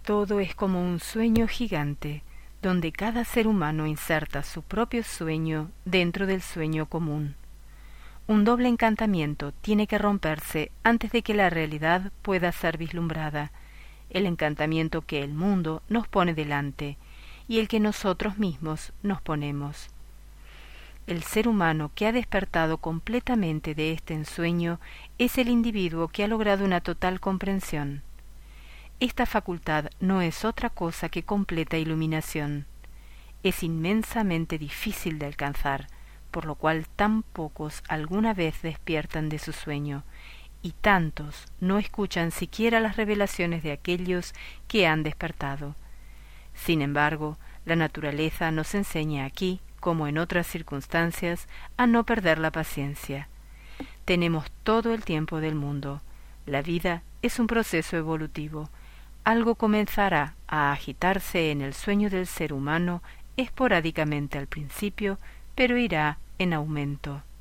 Todo es como un sueño gigante, donde cada ser humano inserta su propio sueño dentro del sueño común. Un doble encantamiento tiene que romperse antes de que la realidad pueda ser vislumbrada, el encantamiento que el mundo nos pone delante y el que nosotros mismos nos ponemos. El ser humano que ha despertado completamente de este ensueño es el individuo que ha logrado una total comprensión. Esta facultad no es otra cosa que completa iluminación. Es inmensamente difícil de alcanzar, por lo cual tan pocos alguna vez despiertan de su sueño, y tantos no escuchan siquiera las revelaciones de aquellos que han despertado. Sin embargo, la naturaleza nos enseña aquí, como en otras circunstancias, a no perder la paciencia. Tenemos todo el tiempo del mundo. La vida es un proceso evolutivo. Algo comenzará a agitarse en el sueño del ser humano esporádicamente al principio, pero irá en aumento.